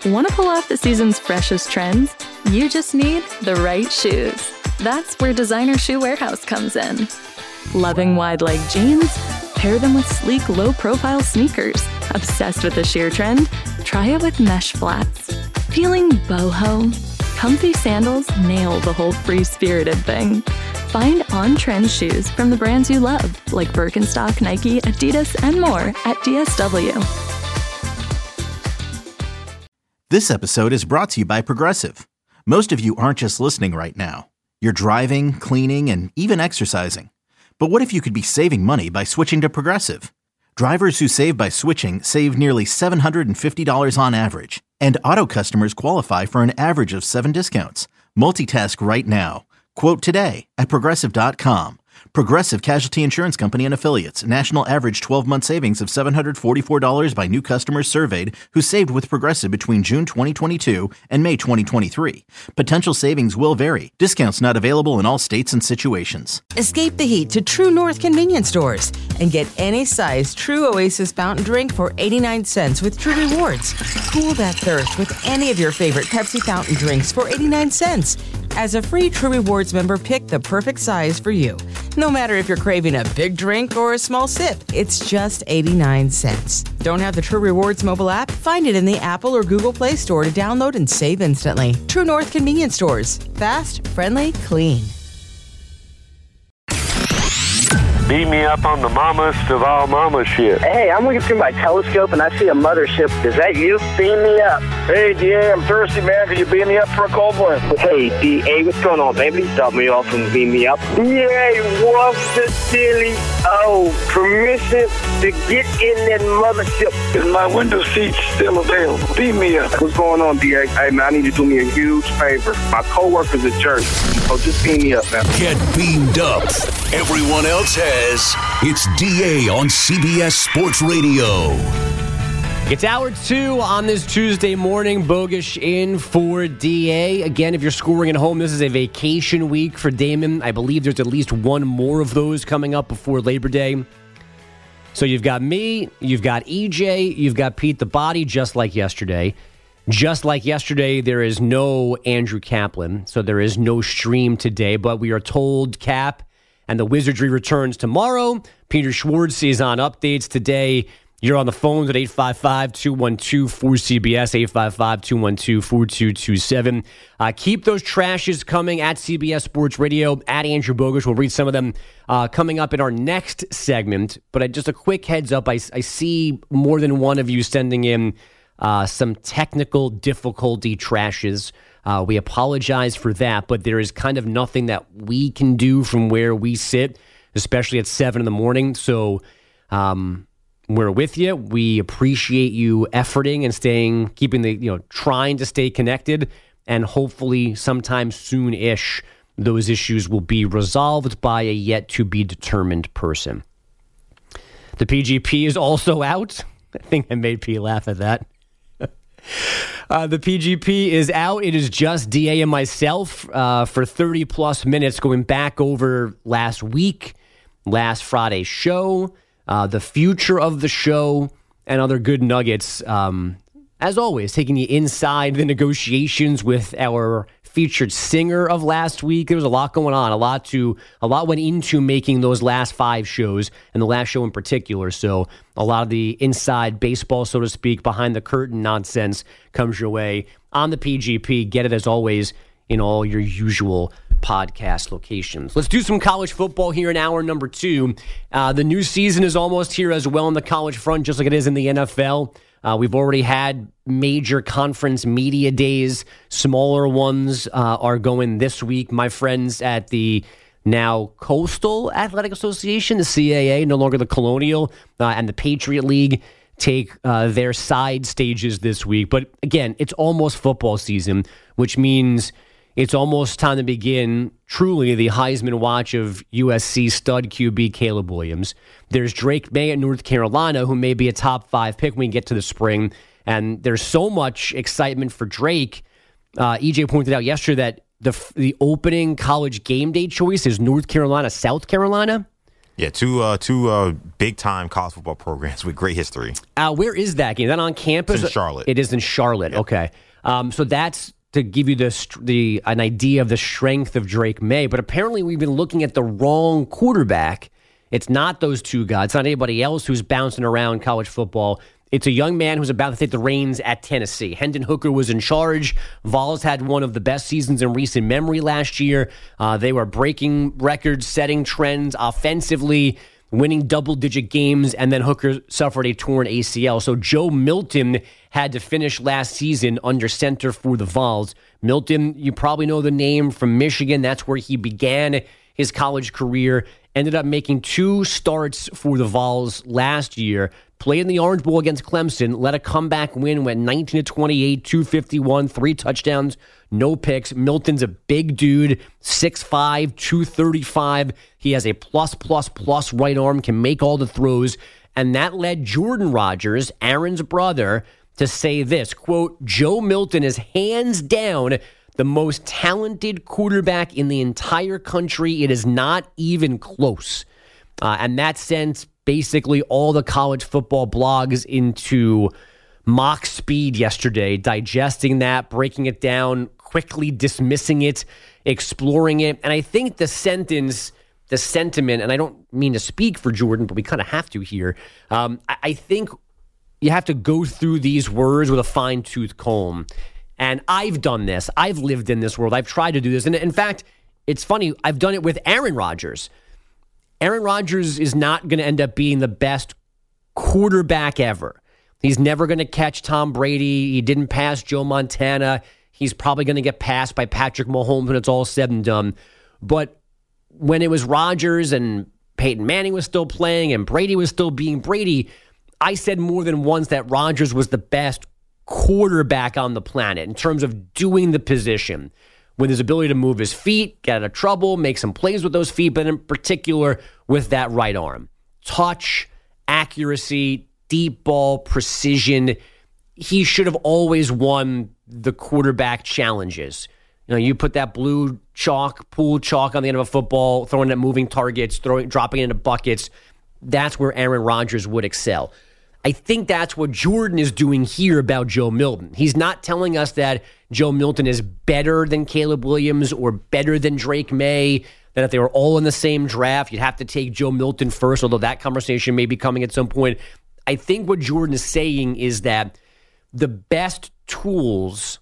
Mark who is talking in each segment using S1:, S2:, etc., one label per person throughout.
S1: Want to pull off the season's freshest trends? You just need the right shoes. That's where Designer Shoe Warehouse comes in. Loving wide-leg jeans? Pair them with sleek, low-profile sneakers. Obsessed with the sheer trend? Try it with mesh flats. Feeling boho? Comfy sandals nail the whole free-spirited thing. Find on-trend shoes from the brands you love, like Birkenstock, Nike, Adidas, and more at DSW.
S2: This episode is brought to you by Progressive. Most of you aren't just listening right now. You're driving, cleaning, and even exercising. But what if you could be saving money by switching to Progressive? Drivers who save by switching save nearly $750 on average. And auto customers qualify for an average of 7 discounts. Multitask right now. Quote today at Progressive.com. Progressive Casualty Insurance Company and Affiliates. National average 12-month savings of $744 by new customers surveyed who saved with Progressive between June 2022 and May 2023. Potential savings will vary. Discounts not available in all states and situations.
S3: Escape the heat to True North convenience stores and get any size True Oasis fountain drink for 89 cents with True Rewards. Cool that thirst with any of your favorite Pepsi fountain drinks for 89 cents. As a free True Rewards member, pick the perfect size for you. No matter if you're craving a big drink or a small sip, it's just 89 cents. Don't have the True Rewards mobile app? Find it in the Apple or Google Play Store to download and save instantly. True North convenience stores. Fast, friendly, clean.
S4: Beat me up on the mammast of all mama shit.
S5: Hey, I'm looking through my telescope and I see a mothership. Is that you? Beam me up.
S4: Hey, DA, I'm thirsty, man. Can you beam me up for a cold one?
S5: Hey, DA, what's going on, baby? Stop me off and beam me up.
S4: Yay, what's the silly?
S5: Oh, permission to get in that mothership.
S4: Is my window seat still available? Beam me up.
S5: What's going on, DA? Hey, man, I need you to do me a huge favor. My coworker's a jerk, so just beam me up, man.
S6: Get beamed up. Everyone else has. It's DA on CBS Sports Radio.
S7: It's hour 2 on this Tuesday morning. Bogusch in for DA. Again, if you're scoring at home, this is a vacation week for Damon. I believe there's at least one more of those coming up before Labor Day. So you've got me, you've got EJ, you've got Pete the Body, just like yesterday. Just like yesterday, there is no Andrew Kaplan, so there is no stream today, but we are told Cap and the Wizardry returns tomorrow. Peter Schwartz is on updates today. You're on the phones at 855-212-4CBS, 855-212-4227. Keep those trashes coming at CBS Sports Radio, at Andrew Bogusch. We'll read some of them coming up in our next segment. But just a quick heads up, I see more than one of you sending in some technical difficulty trashes. We apologize for that, but there is kind of nothing that we can do from where we sit, especially at 7 in the morning. So we're with you. We appreciate you efforting and trying to stay connected, and hopefully sometime soon-ish those issues will be resolved by a yet-to-be-determined person. The PGP is also out. I think I made P laugh at that. The PGP is out. It is just DA and myself for 30-plus minutes going back over last Friday's show, the future of the show, and other good nuggets. As always, taking you inside the negotiations with our featured singer of last week. There was a lot going on. A lot went into making those last 5 shows, and the last show in particular. So a lot of the inside baseball, so to speak, behind the curtain nonsense comes your way on the PGP. Get it, as always, in all your usual podcast locations. Let's do some college football here in hour number 2. The new season is almost here as well in the college front, just like it is in the NFL. We've already had major conference media days. Smaller ones are going this week. My friends at the now Coastal Athletic Association, the CAA, no longer the Colonial, and the Patriot League take their side stages this week. But again, it's almost football season, which means it's almost time to begin truly the Heisman watch of USC stud QB Caleb Williams. There's Drake May at North Carolina, who may be a top 5 pick when we get to the spring. And there's so much excitement for Drake. EJ pointed out yesterday that the opening college game day choice is North Carolina, South Carolina.
S8: Yeah, two big-time college football programs with great history.
S7: Where is that game? Is that on campus?
S8: It's in Charlotte.
S7: It is in Charlotte. Yep. Okay. So that's to give you an idea of the strength of Drake May. But apparently we've been looking at the wrong quarterback. It's not those two guys. It's not anybody else who's bouncing around college football. It's a young man who's about to take the reins at Tennessee. Hendon Hooker was in charge. Vols had one of the best seasons in recent memory last year. They were breaking records, setting trends offensively, winning double-digit games, and then Hooker suffered a torn ACL. So Joe Milton had to finish last season under center for the Vols. Milton, you probably know the name from Michigan. That's where he began his college career. Ended up making 2 starts for the Vols last year. Played in the Orange Bowl against Clemson, led a comeback win, went 19-28, 251, 3 touchdowns, no picks. Milton's a big dude, 6'5", 235. He has a plus right arm, can make all the throws. And that led Jordan Rodgers, Aaron's brother, to say this, quote, Joe Milton is hands down the most talented quarterback in the entire country. It is not even close. And that sent basically all the college football blogs into mock speed yesterday, digesting that, breaking it down, quickly dismissing it, exploring it. And I think the sentiment, and I don't mean to speak for Jordan, but we kind of have to here. I think you have to go through these words with a fine-tooth comb. And I've done this. I've lived in this world. I've tried to do this. And in fact, it's funny. I've done it with Aaron Rodgers. Aaron Rodgers is not going to end up being the best quarterback ever. He's never going to catch Tom Brady. He didn't pass Joe Montana. He's probably going to get passed by Patrick Mahomes when it's all said and done. But when it was Rodgers and Peyton Manning was still playing and Brady was still being Brady, I said more than once that Rodgers was the best quarterback on the planet in terms of doing the position, with his ability to move his feet, get out of trouble, make some plays with those feet, but in particular with that right arm. Touch, accuracy, deep ball, precision. He should have always won the quarterback challenges. You know, you put that blue chalk, pool chalk on the end of a football, throwing at moving targets, dropping it into buckets. That's where Aaron Rodgers would excel. I think that's what Jordan is doing here about Joe Milton. He's not telling us that Joe Milton is better than Caleb Williams or better than Drake May, that if they were all in the same draft, you'd have to take Joe Milton first, although that conversation may be coming at some point. I think what Jordan is saying is that the best tools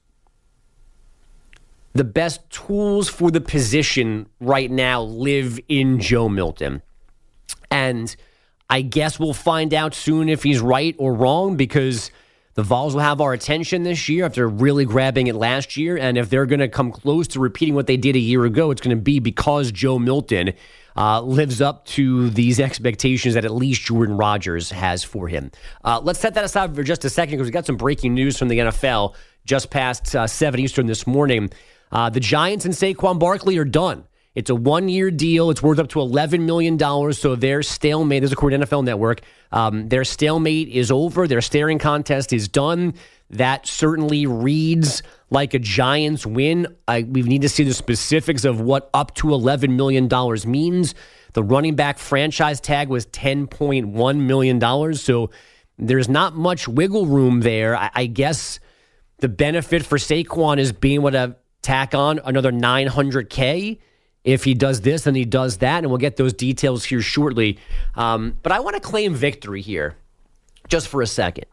S7: for the position right now live in Joe Milton. And I guess we'll find out soon if he's right or wrong, because the Vols will have our attention this year after really grabbing it last year. And if they're going to come close to repeating what they did a year ago, it's going to be because Joe Milton lives up to these expectations that at least Jordan Rodgers has for him. Let's set that aside for just a second, because we got some breaking news from the NFL just past 7 Eastern this morning. The Giants and Saquon Barkley are done. It's a 1-year deal. It's worth up to $11 million. So their stalemate, this is according to NFL Network, their stalemate is over. Their staring contest is done. That certainly reads like a Giants win. We need to see the specifics of what up to $11 million means. The running back franchise tag was $10.1 million. So there's not much wiggle room there. I guess the benefit for Saquon is being able to tack on another $900K. If he does this, then he does that, and we'll get those details here shortly. But I want to claim victory here just for a second.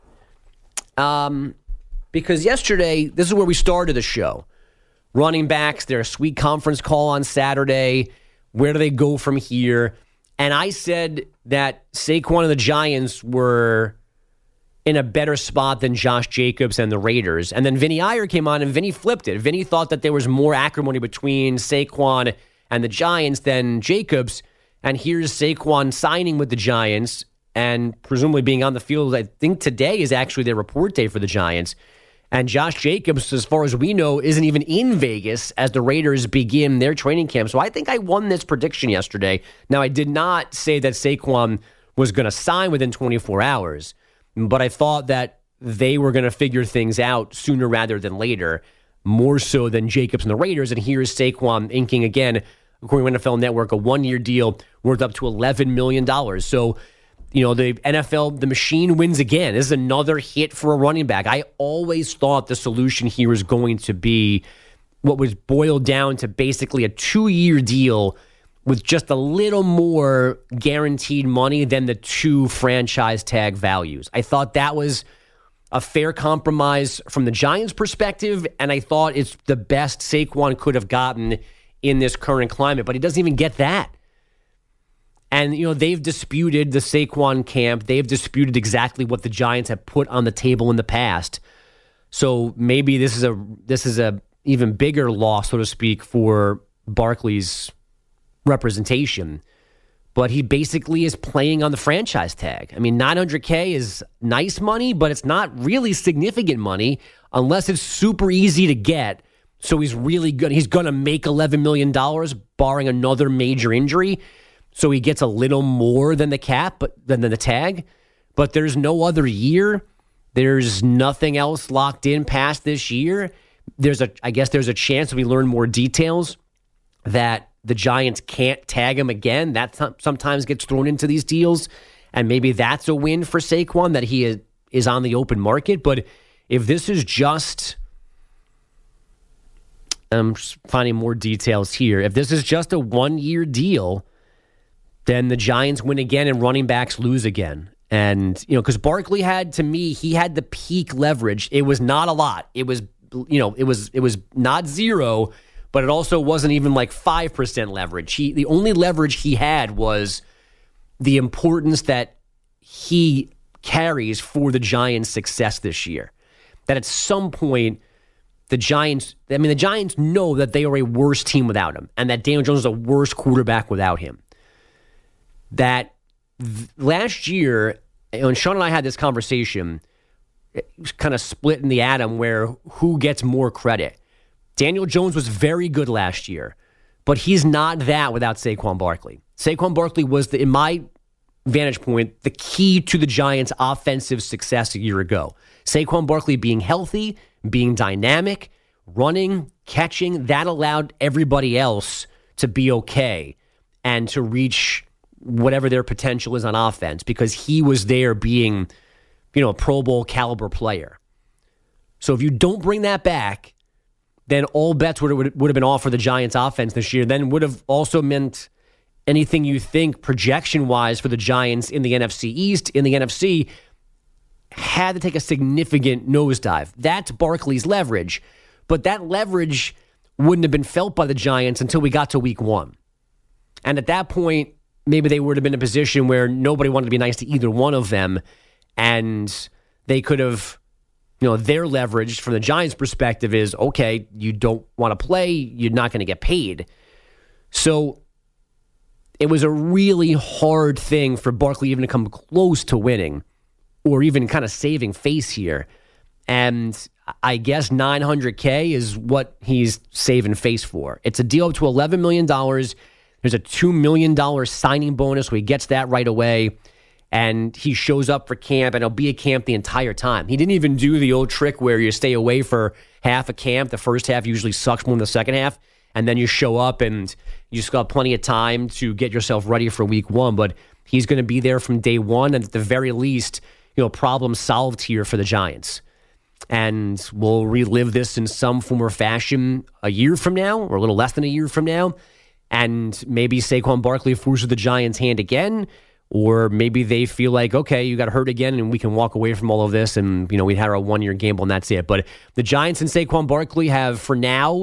S7: Because yesterday, this is where we started the show. Running backs, their sweet conference call on Saturday. Where do they go from here? And I said that Saquon and the Giants were in a better spot than Josh Jacobs and the Raiders. And then Vinny Iyer came on, and Vinny flipped it. Vinny thought that there was more acrimony between Saquon and the Giants than Jacobs. And here's Saquon signing with the Giants and presumably being on the field. I think today is actually their report day for the Giants. And Josh Jacobs, as far as we know, isn't even in Vegas as the Raiders begin their training camp. So I think I won this prediction yesterday. Now, I did not say that Saquon was going to sign within 24 hours, but I thought that they were going to figure things out sooner rather than later, more so than Jacobs and the Raiders. And here's Saquon inking again, according to NFL Network, a 1-year deal worth up to $11 million. So, the NFL, the machine wins again. This is another hit for a running back. I always thought the solution here was going to be what was boiled down to basically a 2-year deal with just a little more guaranteed money than the 2 franchise tag values. I thought that was a fair compromise from the Giants' perspective, and I thought it's the best Saquon could have gotten in this current climate, but he doesn't even get that. And, they've disputed the Saquon camp. They've disputed exactly what the Giants have put on the table in the past. So maybe this is a even bigger loss, so to speak, for Barkley's representation. But he basically is playing on the franchise tag. I mean, $900K is nice money, but it's not really significant money unless it's super easy to get. So he's really good. He's going to make $11 million, barring another major injury. So he gets a little more than the cap, but than the tag. But there's no other year. There's nothing else locked in past this year. I guess there's a chance we learn more details that the Giants can't tag him again. That sometimes gets thrown into these deals, and maybe that's a win for Saquon that he is on the open market. But if this is just, I'm finding more details here. If this is just a 1-year deal, then the Giants win again and running backs lose again. And, because Barkley had the peak leverage. It was not a lot. It was, it was not zero, but it also wasn't even like 5% leverage. The only leverage he had was the importance that he carries for the Giants' success this year. That at some point, the Giants know that they are a worse team without him, and that Daniel Jones is a worse quarterback without him. That last year, when Sean and I had this conversation, it was kind of split in the atom where who gets more credit. Daniel Jones was very good last year, but he's not that without Saquon Barkley. Saquon Barkley was, in my vantage point, the key to the Giants' offensive success a year ago. Saquon Barkley being healthy, being dynamic, running, catching, that allowed everybody else to be okay and to reach whatever their potential is on offense because he was there being, a Pro Bowl caliber player. So if you don't bring that back, then all bets would have been off for the Giants offense this year. Then would have also meant anything you think projection-wise for the Giants in the NFC East, in the NFC, had to take a significant nosedive. That's Barkley's leverage. But that leverage wouldn't have been felt by the Giants until we got to week 1. And at that point, maybe they would have been in a position where nobody wanted to be nice to either one of them, and they could have, their leverage from the Giants' perspective is, okay, you don't want to play, you're not going to get paid. So it was a really hard thing for Barkley even to come close to winning or even kind of saving face here. And I guess $900K is what he's saving face for. It's a deal up to $11 million. There's a $2 million signing bonus, so he gets that right away. And he shows up for camp, and he'll be at camp the entire time. He didn't even do the old trick where you stay away for half a camp. The first half usually sucks more than the second half. And then you show up, and you just got plenty of time to get yourself ready for week 1. But he's going to be there from day 1, and at the very least, problem solved here for the Giants. And we'll relive this in some form or fashion a year from now, or a little less than a year from now. And maybe Saquon Barkley forces the Giants' hand again, or maybe they feel like, okay, you got hurt again and we can walk away from all of this and, we had our 1-year gamble and that's it. But the Giants and Saquon Barkley have, for now,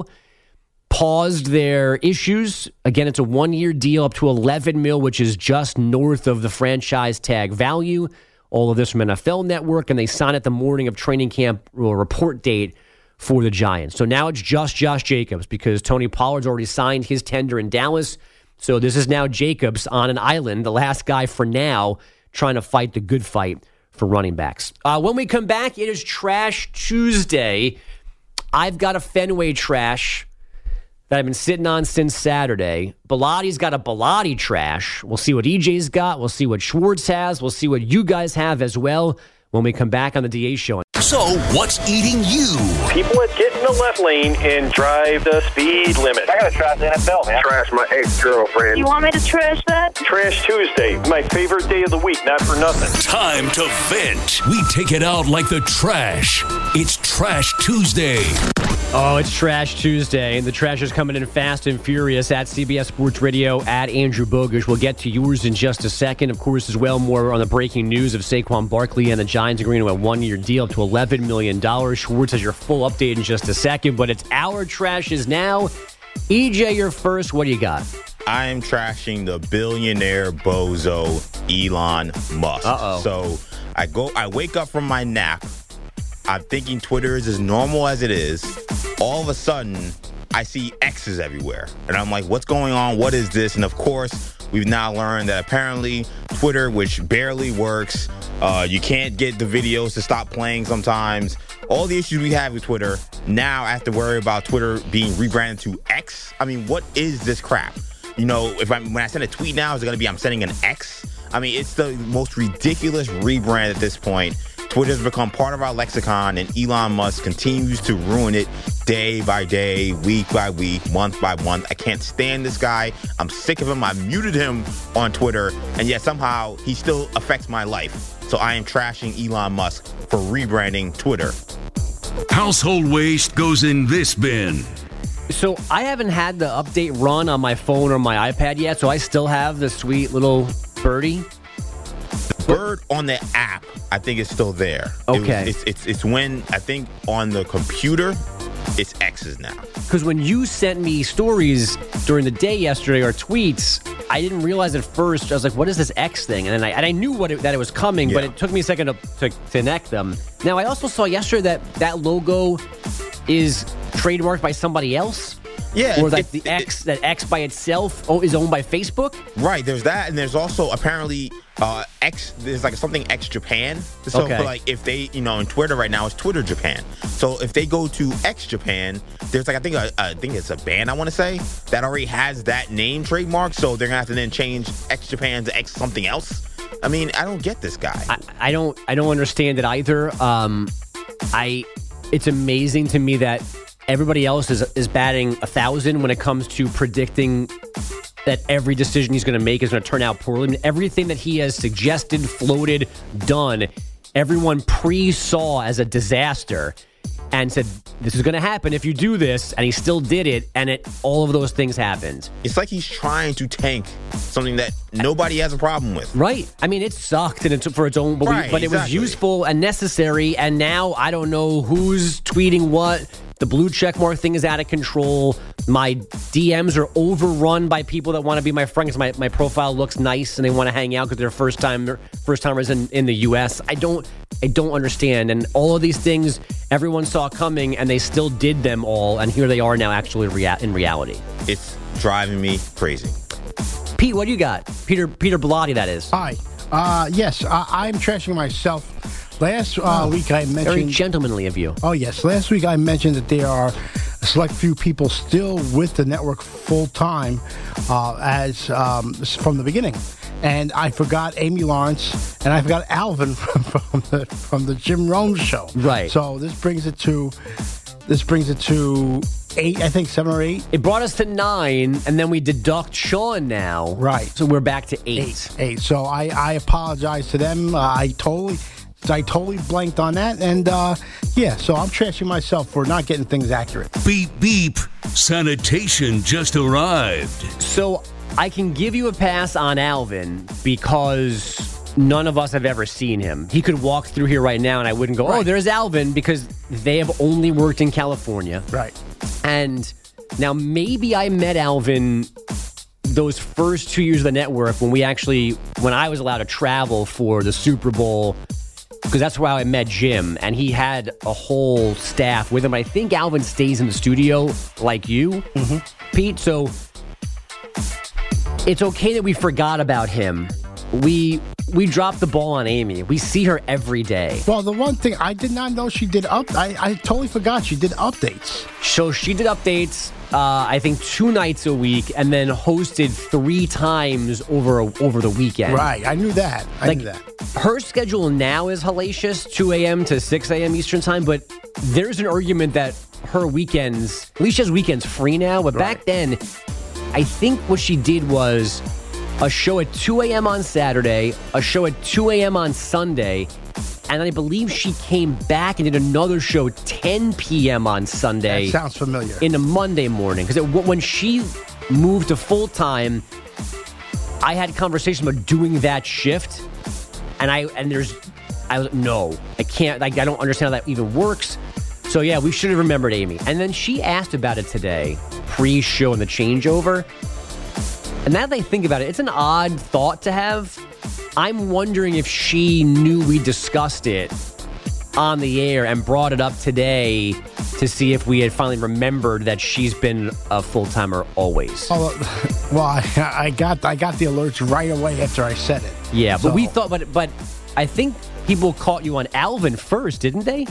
S7: paused their issues. Again, it's a 1-year deal up to $11 million, which is just north of the franchise tag value. All of this from NFL Network, and they sign it the morning of training camp report date for the Giants. So now it's just Josh Jacobs because Tony Pollard's already signed his tender in Dallas. So this is now Jacobs on an island, the last guy for now, trying to fight the good fight for running backs. When we come back, it is Trash Tuesday. I've got a Fenway trash that I've been sitting on since Saturday. Bellatti's got a Bellotti trash. We'll see what EJ's got. We'll see what Schwartz has. We'll see what you guys have as well when we come back on the DA Show.
S6: So, what's eating you?
S4: People that get in the left lane and drive the speed limit. I gotta trash the NFL, man.
S5: Trash my ex-girlfriend.
S9: You want me to trash that?
S4: Trash Tuesday, my favorite day of the week, not for nothing.
S6: Time to vent. We take it out like the trash. It's Trash Tuesday.
S7: Oh, it's Trash Tuesday, and the trash is coming in fast and furious at CBS Sports Radio, at Andrew Bogusch. We'll get to yours in just a second. Of course, as well, more on the breaking news of Saquon Barkley and the Giants agreeing to a one-year deal up to $11 million. Schwartz has your full update in just a second, but it's our trashes now. EJ, you're first. What do you got?
S8: I am trashing the billionaire bozo Elon Musk.
S7: Uh-oh.
S8: So I wake up from my nap. I'm thinking Twitter is as normal as it is. All of a sudden, I see X's everywhere. And I'm like, what's going on? What is this? And of course, we've now learned that apparently Twitter, which barely works, you can't get the videos to stop playing sometimes. All the issues we have with Twitter, now I have to worry about Twitter being rebranded to X. I mean, what is this crap? You know, when I send a tweet now, is it going to be I'm sending an X? I mean, it's the most ridiculous rebrand at this point. Twitter's become part of our lexicon, and Elon Musk continues to ruin it day by day, week by week, month by month. I can't stand this guy. I'm sick of him. I muted him on Twitter, and yet somehow he still affects my life. So I am trashing Elon Musk for rebranding Twitter.
S6: Household waste goes in this bin.
S7: So I haven't had the update run on my phone or my iPad yet, so I still have the sweet little birdie.
S8: Bird on the app, I think it's still there.
S7: Okay.
S8: It's when, I think on the computer, it's X's now.
S7: Because when you sent me stories during the day yesterday or tweets, I didn't realize at first. I was like, what is this X thing? And then I knew that it was coming, but it took me a second to connect them. Now, I also saw yesterday that logo is trademarked by somebody else.
S8: Yeah.
S7: Or like that X by itself is owned by Facebook?
S8: Right. There's that. And there's also apparently X, there's like something X Japan. So
S7: okay.
S8: like if they, in Twitter right now, it's Twitter Japan. So if they go to X Japan, there's like, I think it's a band, I want to say, that already has that name trademark. So they're going to have to then change X Japan to X something else. I mean, I don't get this guy.
S7: I don't understand it either. It's amazing to me that everybody else is batting 1,000 when it comes to predicting that every decision he's going to make is going to turn out poorly. I mean, everything that he has suggested, floated, done, everyone pre-saw as a disaster and said, this is going to happen if you do this, and he still did it, and all of those things happened.
S8: It's like he's trying to tank something that nobody has a problem with.
S7: Right. I mean, it sucked and it's for its own, but it was useful and necessary, and now I don't know who's tweeting what. The blue checkmark thing is out of control. My DMs are overrun by people that want to be my friend because my profile looks nice and they want to hang out because they're first timers in the U.S. I don't understand. And all of these things everyone saw coming and they still did them all. And here they are now actually in reality.
S8: It's driving me crazy.
S7: Pete, what do you got? Peter Bellotti, that is.
S10: Hi. Yes, I'm trashing myself. Last week I mentioned...
S7: Very gentlemanly of you.
S10: Oh, yes. Last week I mentioned that there are a select few people still with the network full-time as from the beginning. And I forgot Amy Lawrence, and I forgot Alvin from the Jim Rome show.
S7: Right.
S10: So this brings it to 8, I think, 7 or 8.
S7: It brought us to 9, and then we deduct Sean now.
S10: Right.
S7: So we're back to 8.
S10: 8. So I apologize to them. I totally blanked on that. And, so I'm trashing myself for not getting things accurate.
S6: Beep, beep. Sanitation just arrived.
S7: So I can give you a pass on Alvin because none of us have ever seen him. He could walk through here right now and I wouldn't go, oh, there's Alvin, because they have only worked in California.
S10: Right.
S7: And now maybe I met Alvin those first 2 years of the network when I was allowed to travel for the Super Bowl, because that's where I met Jim, and he had a whole staff with him. I think Alvin stays in the studio like you, Pete, so it's okay that we forgot about him. We dropped the ball on Amy. We see her every day.
S10: Well, the one thing I did not know she did I totally forgot she did updates.
S7: So she did updates. I think 2 nights a week, and then hosted 3 times over the weekend.
S10: Right, I knew that. I knew that.
S7: Her schedule now is hellacious, 2 a.m. to 6 a.m. Eastern time, but there's an argument that her weekends, at least she has weekends free now, but back then, I think what she did was a show at 2 a.m. on Saturday, a show at 2 a.m. on Sunday, and I believe she came back and did another show 10 p.m. on Sunday.
S10: That sounds familiar.
S7: In the Monday morning. Because when she moved to full-time, I had conversations about doing that shift. I was no, I can't. I don't understand how that even works. So, yeah, we should have remembered Amy. And then she asked about it today, pre-show and the changeover. And now that I think about it, it's an odd thought to have. I'm wondering if she knew we discussed it on the air and brought it up today to see if we had finally remembered that she's been a full-timer always.
S10: Well, I got the alerts right away after I said it.
S7: Yeah, but we thought, but I think people caught you on Alvin first, didn't they?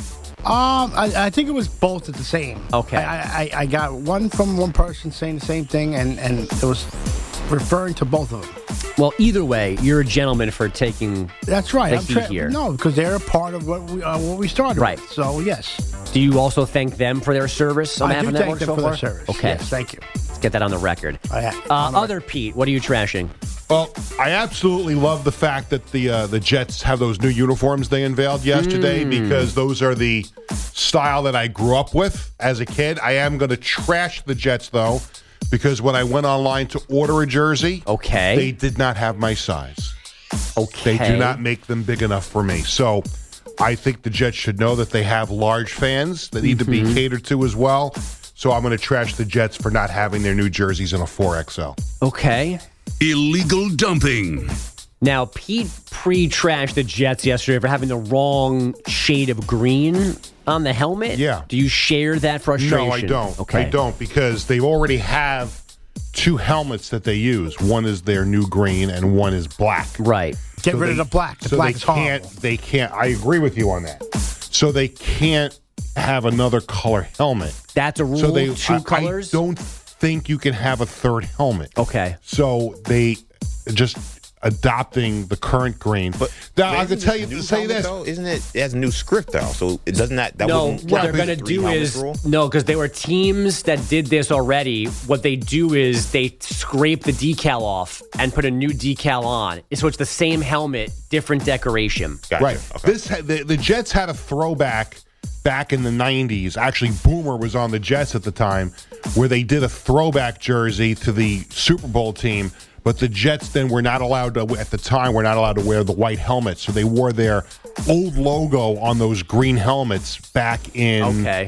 S10: I think it was both at the same.
S7: Okay.
S10: I got one from one person saying the same thing, and it was referring to both of them.
S7: Well, either way, you're a gentleman for taking.
S10: That's right.
S7: the heat here.
S10: No, because they're a part of what we started
S7: right.
S10: with. So yes.
S7: Do you also thank them for their service on
S10: I do
S7: Having
S10: thank
S7: Network
S10: them
S7: so
S10: for
S7: far?
S10: their service.
S7: Okay,
S10: yes, thank you.
S7: Let's get that on the record.
S10: Other
S7: Pete, what are you trashing?
S9: Well, I absolutely love the fact that the Jets have those new uniforms they unveiled yesterday because those are the style that I grew up with as a kid. I am going to trash the Jets, though, because when I went online to order a jersey, they did not have my size.
S7: Okay.
S9: They do not make them big enough for me. So I think the Jets should know that they have large fans that need to be catered to as well. So I'm going to trash the Jets for not having their new jerseys in a 4XL.
S7: Okay.
S6: Illegal dumping.
S7: Now, Pete pre-trashed the Jets yesterday for having the wrong shade of green on the helmet.
S9: Yeah.
S7: Do you share that frustration?
S9: No, I don't.
S7: Okay.
S9: I don't, because they already have 2 helmets that they use. One is their new green and one is black.
S7: Right.
S10: Get rid of the black. The black is horrible.
S9: They can't. I agree with you on that. So they can't have another color helmet.
S7: That's a rule.
S9: So they
S7: 2 colors.
S9: I don't think you can have a third helmet.
S7: Okay.
S9: So they just adopting the current green.
S8: But
S9: I can tell you, say this.
S8: Though, isn't it? It has a new script though, so it doesn't that.
S7: No, what they're going to do is no, because there were teams that did this already. What they do is they scrape the decal off and put a new decal on. So it's the same helmet, different decoration.
S8: Gotcha.
S9: Right.
S8: Okay.
S9: The Jets had a throwback back in the 90s. Actually, Boomer was on the Jets at the time, where they did a throwback jersey to the Super Bowl team. But the Jets then were not allowed to, at the time, were not allowed to wear the white helmets. So they wore their old logo on those green helmets back in the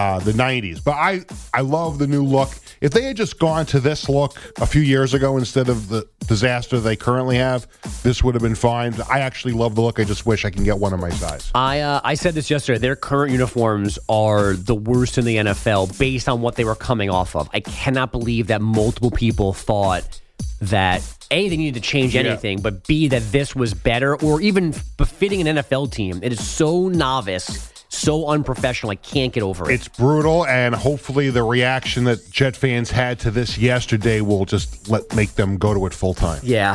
S9: 90s. But I love the new look. If they had just gone to this look a few years ago instead of the disaster they currently have, this would have been fine. I actually love the look. I just wish I can get one of my size.
S7: I said this yesterday. Their current uniforms are the worst in the NFL based on what they were coming off of. I cannot believe that multiple people thought that A, they needed to change anything, but B, that this was better or even befitting an NFL team. It is so novice, so unprofessional. I can't get over it.
S9: It's brutal, and hopefully the reaction that Jet fans had to this yesterday will just make them go to it full time.
S7: Yeah.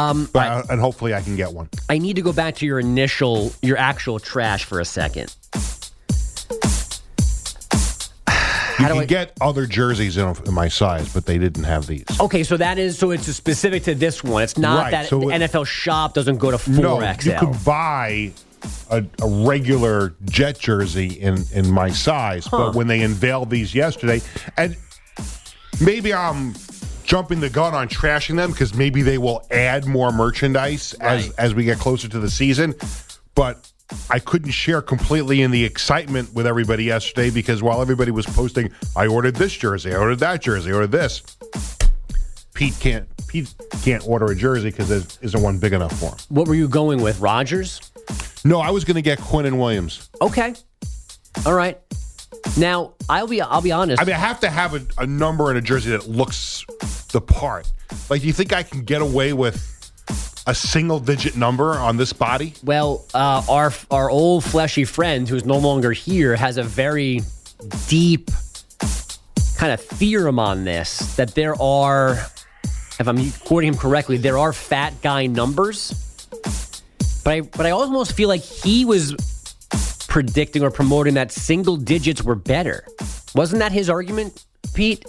S9: And hopefully I can get one.
S7: I need to go back to your actual trash for a second.
S9: You can get other jerseys in my size, but they didn't have these.
S7: Okay, so it's specific to this one. It's not
S9: right,
S7: that
S9: so
S7: the NFL shop doesn't go to 4XL.
S9: No, you could buy a regular Jet jersey in my size, but when they unveiled these yesterday, and maybe I'm jumping the gun on trashing them because maybe they will add more merchandise as we get closer to the season, but I couldn't share completely in the excitement with everybody yesterday because while everybody was posting, I ordered this jersey, I ordered that jersey, I ordered this. Pete can't order a jersey because there isn't one big enough for him.
S7: What were you going with, Rodgers?
S9: No, I was going to get Quinnen Williams.
S7: Okay, all right. Now I'll be honest.
S9: I mean, I have to have a number and a jersey that looks the part. Like, do you think I can get away with a single-digit number on this body?
S7: Well, our old fleshy friend, who's no longer here, has a very deep kind of theorem on this, that there are, if I'm quoting him correctly, there are fat guy numbers. But I almost feel like he was predicting or promoting that single digits were better. Wasn't that his argument, Pete?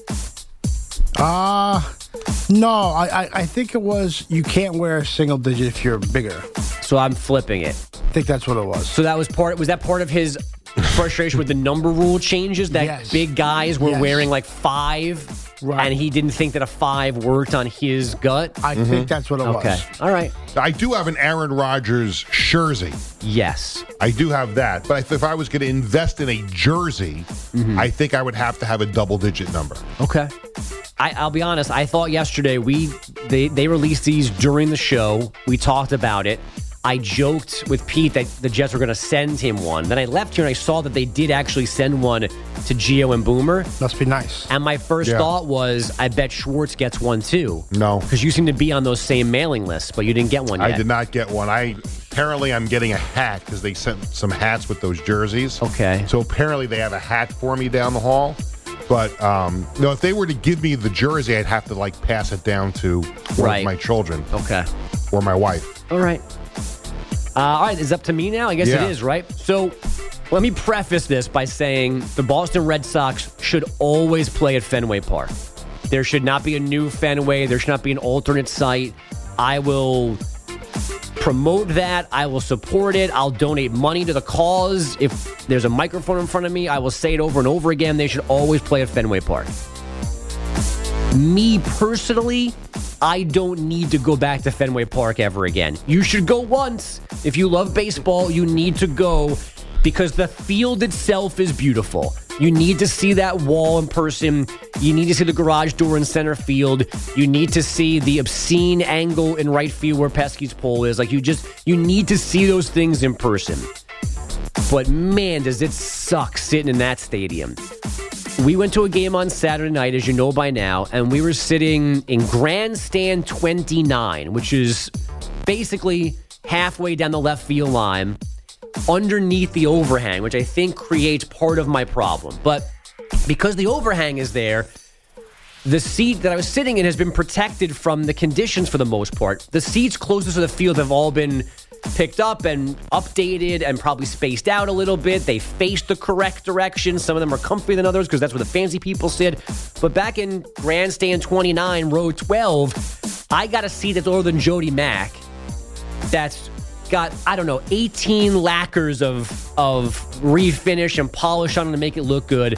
S10: No, I think it was you can't wear a single digit if you're bigger.
S7: So I'm flipping it.
S10: I think that's what it was.
S7: So that was that part of his frustration with the number rule changes, that big guys were wearing like 5, and he didn't think that a 5 worked on his gut?
S10: I think that's what it was.
S7: Okay. All right.
S9: I do have an Aaron Rodgers jersey.
S7: Yes.
S9: I do have that. But if I was going to invest in a jersey, I think I would have to have a double-digit number.
S7: Okay. I'll be honest. I thought yesterday they released these during the show. We talked about it. I joked with Pete that the Jets were going to send him one. Then I left here and I saw that they did actually send one to Gio and Boomer.
S10: Must be nice.
S7: And my first thought was, I bet Schwartz gets one too.
S9: No.
S7: Because you seem to be on those same mailing lists, but you didn't get one yet.
S9: I did not get one. Apparently I'm getting a hat because they sent some hats with those jerseys.
S7: Okay.
S9: So apparently they have a hat for me down the hall. But no, if they were to give me the jersey, I'd have to pass it down to one of my children.
S7: Okay.
S9: Or my wife.
S7: All right. All right, it's up to me now? I guess it is, right? So let me preface this by saying the Boston Red Sox should always play at Fenway Park. There should not be a new Fenway. There should not be an alternate site. I will promote that. I will support it. I'll donate money to the cause. If there's a microphone in front of me, I will say it over and over again. They should always play at Fenway Park. Me personally, I don't need to go back to Fenway Park ever again. You should go once. If you love baseball, you need to go because the field itself is beautiful. You need to see that wall in person. You need to see the garage door in center field. You need to see the obscene angle in right field where Pesky's pole is. You need to see those things in person. But man, does it suck sitting in that stadium. We went to a game on Saturday night, as you know by now, and we were sitting in Grandstand 29, which is basically halfway down the left field line, underneath the overhang, which I think creates part of my problem. But because the overhang is there, the seat that I was sitting in has been protected from the conditions for the most part. The seats closest to the field have all been picked up and updated and probably spaced out a little bit. They face the correct direction. Some of them are comfier than others because that's where the fancy people sit. But back in Grandstand 29, row 12, I got a seat that's older than Jody Mack that's got, 18 lacquers of refinish and polish on it to make it look good.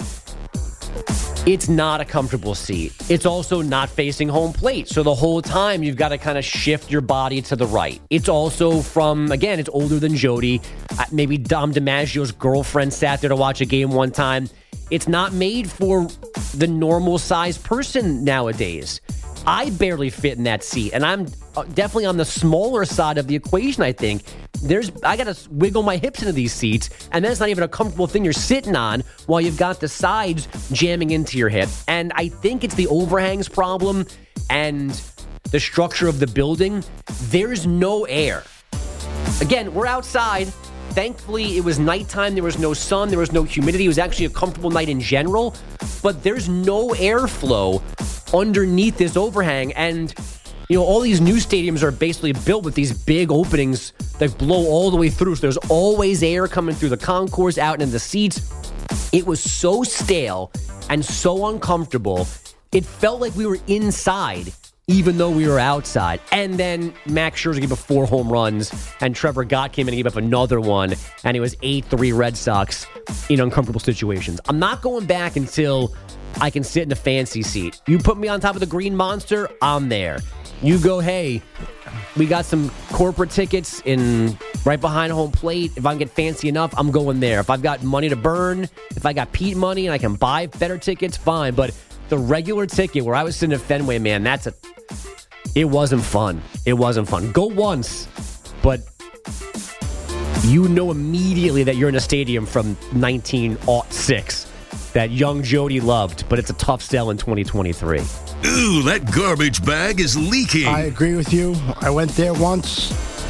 S7: It's not a comfortable seat. It's also not facing home plate. So the whole time you've got to kind of shift your body to the right. It's also it's older than Jody. Maybe Dom DiMaggio's girlfriend sat there to watch a game one time. It's not made for the normal sized person nowadays. I barely fit in that seat, and I'm definitely on the smaller side of the equation, I think. I got to wiggle my hips into these seats, and then it's not even a comfortable thing you're sitting on while you've got the sides jamming into your hip. And I think it's the overhangs problem and the structure of the building. There's no air. Again, we're outside. Thankfully, it was nighttime. There was no sun. There was no humidity. It was actually a comfortable night in general. But there's no airflow underneath this overhang. And, all these new stadiums are basically built with these big openings that blow all the way through. So there's always air coming through the concourse, out into the seats. It was so stale and so uncomfortable. It felt like we were inside, even though we were outside. And then Max Scherzer gave up 4 home runs, and Trevor Gott came in and gave up another one, and it was 8-3 Red Sox in uncomfortable situations. I'm not going back until I can sit in a fancy seat. You put me on top of the Green Monster, I'm there. You go, hey, we got some corporate tickets in right behind home plate. If I can get fancy enough, I'm going there. If I've got money to burn, if I got Pete money and I can buy better tickets, fine. But the regular ticket where I was sitting at Fenway, man, it wasn't fun. It wasn't fun. Go once, but you know immediately that you're in a stadium from 1906 that young Jody loved, but it's a tough sell in 2023.
S6: Ooh, that garbage bag is leaking.
S10: I agree with you. I went there once.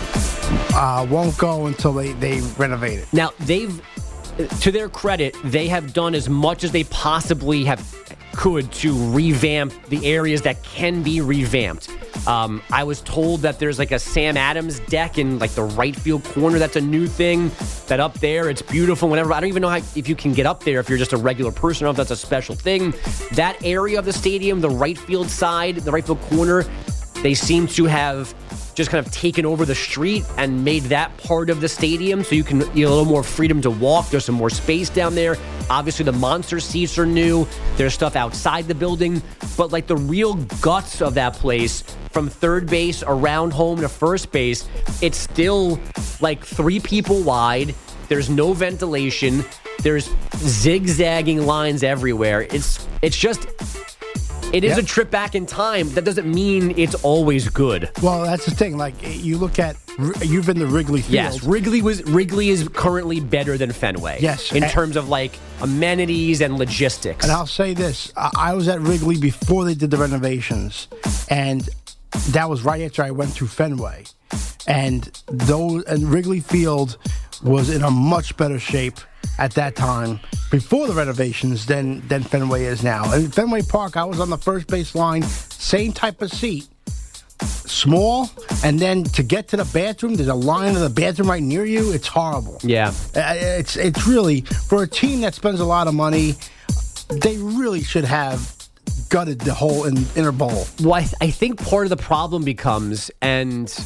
S10: Won't go until they renovate it.
S7: Now, to their credit, they have done as much as they possibly have could to revamp the areas that can be revamped. I was told that there's like a Sam Adams deck in like the right field corner. That's a new thing. That up there, it's beautiful. Whatever. I don't even know if you can get up there if you're just a regular person or if that's a special thing. That area of the stadium, the right field side, the right field corner, they seem to have just kind of taken over the street and made that part of the stadium so you have a little more freedom to walk. There's some more space down there. Obviously, the monster seats are new. There's stuff outside the building. But like the real guts of that place, from third base around home to first base, it's still like 3 people wide. There's no ventilation. There's zigzagging lines everywhere. It is a trip back in time. That doesn't mean it's always good.
S10: Well, that's the thing. Like, you look at, you've been to Wrigley Field.
S7: Yes, Wrigley is currently better than Fenway.
S10: Yes.
S7: In terms of, like, amenities and logistics.
S10: And I'll say this. I was at Wrigley before they did the renovations, and that was right after I went through Fenway. And Wrigley Field was in a much better shape at that time before the renovations than Fenway is now. And Fenway Park, I was on the first base line, same type of seat, small, and then to get to the bathroom, there's a line in the bathroom right near you. It's horrible.
S7: Yeah.
S10: It's really, for a team that spends a lot of money, they really should have gutted the whole inner bowl.
S7: Well, I think part of the problem becomes, and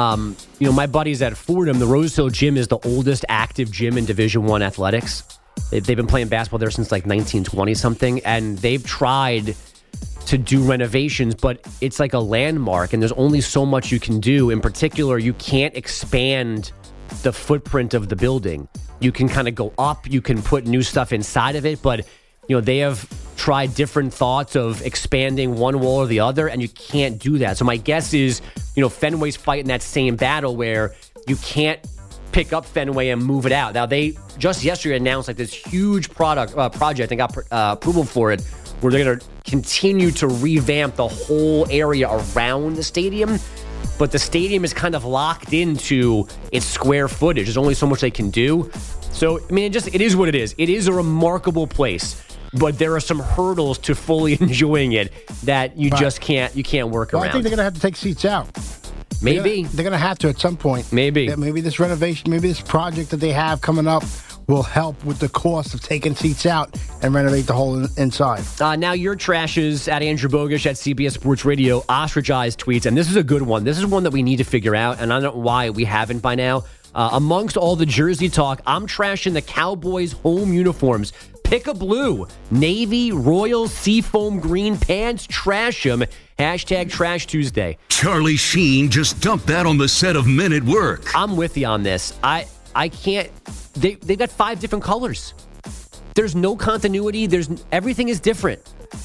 S7: my buddies at Fordham, the Rose Hill Gym is the oldest active gym in Division I athletics. They've been playing basketball there since like 1920-something, and they've tried to do renovations, but it's like a landmark, and there's only so much you can do. In particular, you can't expand the footprint of the building. You can kind of go up, you can put new stuff inside of it, but they have tried different thoughts of expanding one wall or the other, and you can't do that. So my guess is, Fenway's fighting that same battle where you can't pick up Fenway and move it out. Now, they just yesterday announced like this huge project and got approval for it, where they're going to continue to revamp the whole area around the stadium. But the stadium is kind of locked into its square footage. There's only so much they can do. So, I mean, it is what it is. It is a remarkable place. But there are some hurdles to fully enjoying it that you just can't work around.
S10: I think they're going to have to take seats out.
S7: Maybe.
S10: They're going to have to at some point.
S7: Maybe.
S10: Maybe this renovation, maybe this project that they have coming up will help with the cost of taking seats out and renovate the whole inside.
S7: Now your trashes at Andrew Bogusch at CBS Sports Radio, ostracized tweets, and this is a good one. This is one that we need to figure out, and I don't know why we haven't by now. Amongst all the jersey talk, I'm trashing the Cowboys' home uniforms. Pick a blue, navy, royal, seafoam green pants, trash them. Hashtag Trash Tuesday.
S6: Charlie Sheen just dumped that on the set of Men at Work.
S7: I'm with you on this. I can't. They've got 5 different colors. There's no continuity. Everything is different.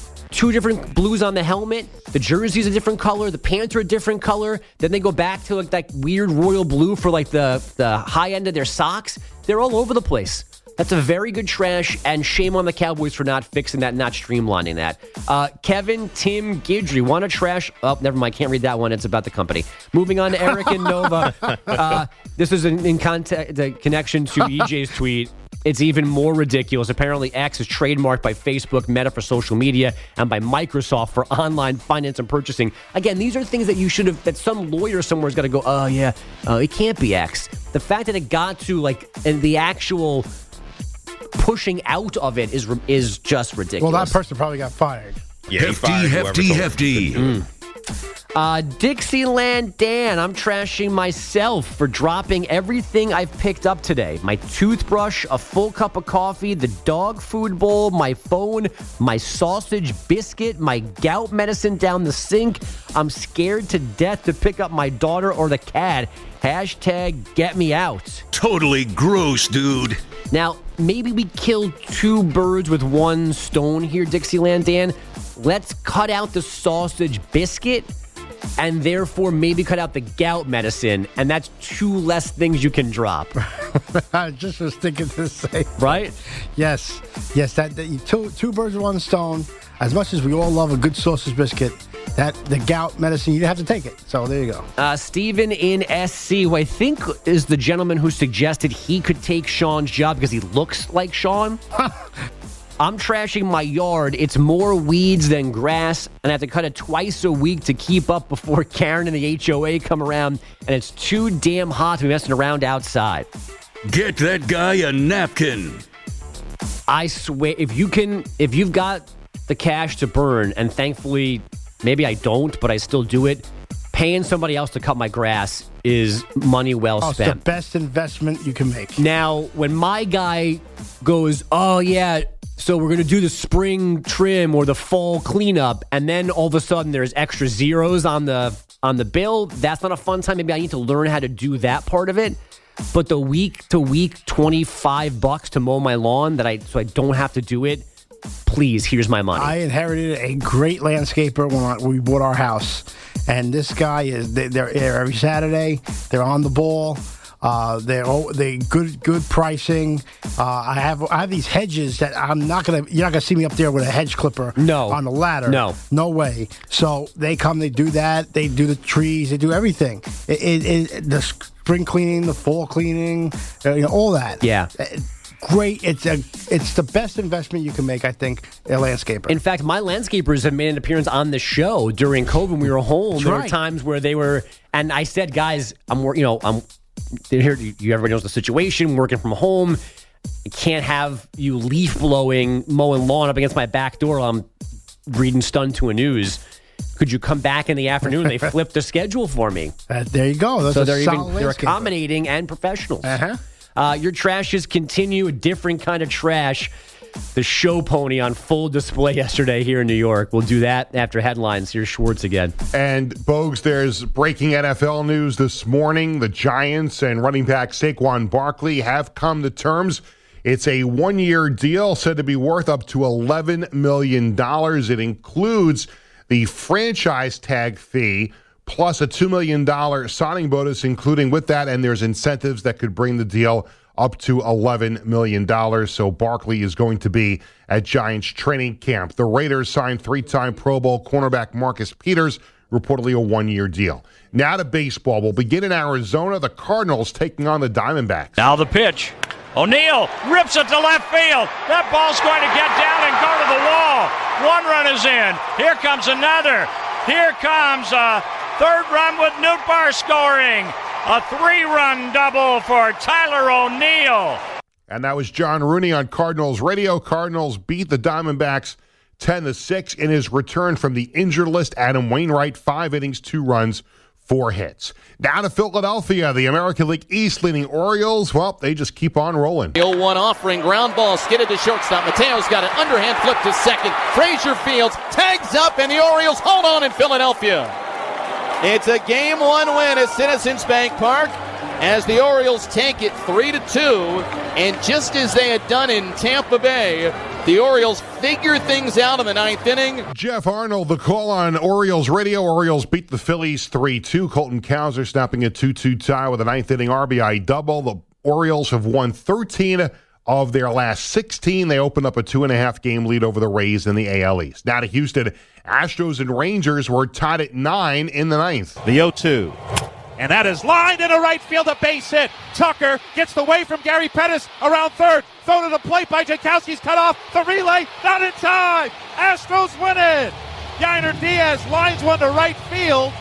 S7: 2 different blues on the helmet. The jersey's a different color. The pants are a different color. Then they go back to like that weird royal blue for like the high end of their socks. They're all over the place. That's a very good trash, and shame on the Cowboys for not fixing that, not streamlining that. Kevin, Tim, Guidry, want to trash? Oh, never mind. Can't read that one. It's about the company. Moving on to Eric and Nova. This is in connection to EJ's tweet. It's even more ridiculous. Apparently, X is trademarked by Facebook, Meta for social media, and by Microsoft for online finance and purchasing. Again, these are things that that some lawyer somewhere's got to go, oh, yeah, it can't be X. The fact that it got to, and the actual pushing out of it is just ridiculous.
S10: Well, that person probably got fired.
S8: Yeah,
S6: hefty.
S7: Dixieland Dan, I'm trashing myself for dropping everything I've picked up today. My toothbrush, a full cup of coffee, the dog food bowl, my phone, my sausage biscuit, my gout medicine down the sink. I'm scared to death to pick up my daughter or the cat. Hashtag get me out.
S6: Totally gross, dude.
S7: Now, maybe we killed 2 birds with 1 stone here, Dixieland Dan. Let's cut out the sausage biscuit and therefore maybe cut out the gout medicine, and that's 2 less things you can drop.
S10: I just was thinking the same.
S7: Right?
S10: Yes. That 2 birds with 1 stone. As much as we all love a good sausage biscuit, the gout medicine, you have to take it. So there you go.
S7: Stephen in SC, who I think is the gentleman who suggested he could take Sean's job because he looks like Sean. I'm trashing my yard. It's more weeds than grass, and I have to cut it twice a week to keep up before Karen and the HOA come around, and it's too damn hot to be messing around outside.
S6: Get that guy a napkin.
S7: I swear, if you've got the cash to burn, and thankfully, maybe I don't, but I still do it, paying somebody else to cut my grass is money well spent.
S10: It's the best investment you can make.
S7: Now, when my guy goes, oh, yeah, so we're going to do the spring trim or the fall cleanup, and then all of a sudden there's extra zeros on the bill, that's not a fun time. Maybe I need to learn how to do that part of it. But the week-to-week $25 to mow my lawn so I don't have to do it, please, here's my money.
S10: I inherited a great landscaper when we bought our house. And this guy they're every Saturday. They're on the ball. They good pricing. I have these hedges that you're not gonna see me up there with a hedge clipper.
S7: No.
S10: On the ladder.
S7: No
S10: way. So they come, they do that. They do the trees. They do everything. The spring cleaning, the fall cleaning, all that.
S7: Yeah.
S10: Great. It's the best investment you can make, I think, a landscaper.
S7: In fact, my landscapers have made an appearance on the show during COVID when we were home.
S10: That's
S7: there
S10: right.
S7: were times where they were, and I said, guys, I'm here. Everybody knows the situation. Working from home, I can't have you leaf blowing, mowing lawn up against my back door while I'm reading Stunned to a News. Could you come back in the afternoon? They flipped the schedule for me.
S10: There you go. That's
S7: so
S10: they're
S7: accommodating and professionals.
S10: Uh-huh.
S7: Your trashes continue, a different kind of trash. The show pony on full display yesterday here in New York. We'll do that after headlines. Here's Schwartz again.
S9: And, Bogues, there's breaking NFL news this morning. The Giants and running back Saquon Barkley have come to terms. It's a one-year deal said to be worth up to $11 million. It includes the franchise tag fee plus a $2 million signing bonus, including with that, and there's incentives that could bring the deal up to $11 million. So Barkley is going to be at Giants training camp. The Raiders signed three-time Pro Bowl cornerback Marcus Peters, reportedly a one-year deal. Now to baseball. We'll begin in Arizona. The Cardinals taking on the Diamondbacks.
S11: Now the pitch. O'Neill rips it to left field. That ball's going to get down and go to the wall. One run is in. Here comes another. Here comes a third run with Nootbaar scoring. A 3-run double for Tyler O'Neill.
S9: And that was John Rooney on Cardinals Radio. Cardinals beat the Diamondbacks 10-6 in his return from the injured list. Adam Wainwright, 5 innings, 2 runs, 4 hits. Down to Philadelphia, the American League East leading Orioles. Well, they just keep on rolling.
S12: 0-1 offering, ground ball skidded to shortstop. Mateo's got an underhand flip to second. Frazier Fields tags up, and the Orioles hold on in Philadelphia. It's a Game 1 win at Citizens Bank Park as the Orioles take it 3-2. And just as they had done in Tampa Bay, the Orioles figure things out in the 9th inning.
S9: Jeff Arnold, the call on Orioles Radio. Orioles beat the Phillies 3-2. Colton Cowser snapping a 2-2 tie with a 9th inning RBI double. The Orioles have won 13 of their last 16. They opened up a 2.5 game lead over the Rays in the AL East. Now to Houston, Astros and Rangers were tied at 9 in the 9th.
S11: The 0-2. And that is lined into right field, a base hit. Tucker gets the way from Gary Pettis around third. Thrown to the plate by Jankowski's cut off. The relay, not in time. Astros win it. Yainer Diaz lines one to right field.